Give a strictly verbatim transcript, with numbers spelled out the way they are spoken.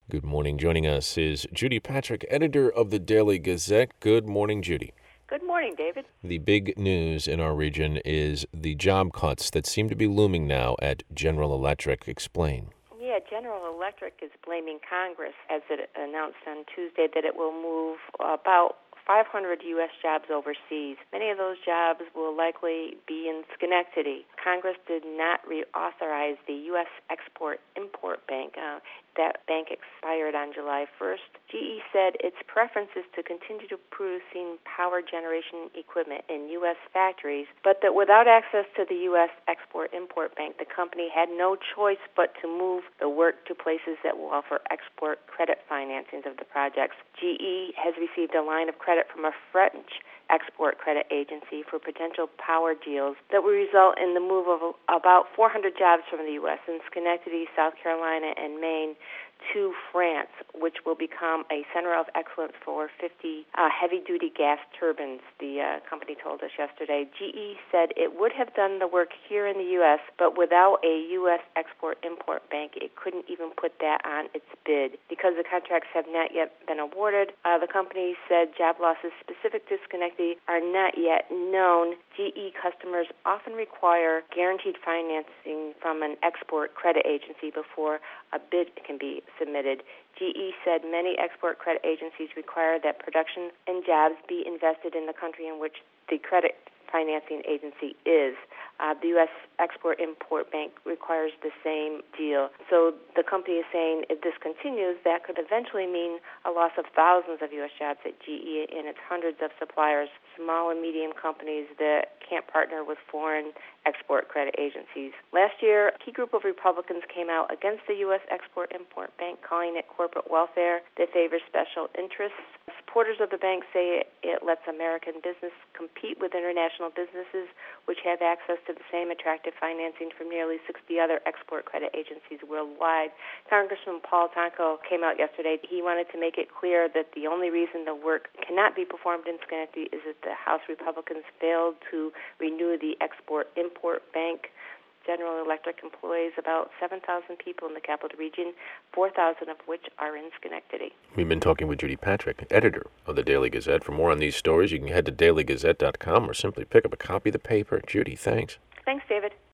Good morning. Joining us is Judy Patrick, editor of the Daily Gazette. Good morning, Judy. Good morning, David. The big news in our region is the job cuts that seem to be looming now at General Electric. Explain. Yeah, General Electric is blaming Congress, as it announced on Tuesday, that it will move about five hundred U S jobs overseas. Many of those jobs will likely be in Schenectady. Congress did not reauthorize the U S Export-Import Bank. Uh, that bank expired on July first. G E said its preference is to continue to producing power generation equipment in U S factories, but that without access to the U S Export-Import Bank, the company had no choice but to move the work to places that will offer export credit financings of the projects. G E has received a line of credit from a French export credit agency for potential power deals that will result in the move of about four hundred jobs from the U S in Schenectady, South Carolina, and Maine to France, which will become a center of excellence for fifty uh, heavy-duty gas turbines, the uh, company told us yesterday. G E said it would have done the work here in the U S, but without a U S Export-Import Bank, it couldn't even put that on its bid. Because the contracts have not yet been awarded, uh, the company said job losses specific to Schenectady are not yet known. G E customers often require guaranteed financing from an export credit agency before a bid can be submitted. G E said many export credit agencies require that production and jobs be invested in the country in which the credit financing agency is. Uh, the U S Export-Import Bank requires the same deal. So the company is saying if this continues, that could eventually mean a loss of thousands of U S jobs at G E and its hundreds of suppliers, small and medium companies that can't partner with foreign export credit agencies. Last year, a key group of Republicans came out against the U S Export-Import Bank, calling it corporate welfare that favors special interests. Supporters of the bank say it lets American business compete with international businesses, which have access to the same attractive financing from nearly sixty other export credit agencies worldwide. Congressman Paul Tonko came out yesterday. He wanted to make it clear that the only reason the work cannot be performed in Schenectady is that the House Republicans failed to renew the Export-Import Bank. General Electric employs about seven thousand people in the capital region, four thousand of which are in Schenectady. We've been talking with Judy Patrick, editor of the Daily Gazette. For more on these stories, you can head to daily gazette dot com or simply pick up a copy of the paper. Judy, thanks. Thanks, David.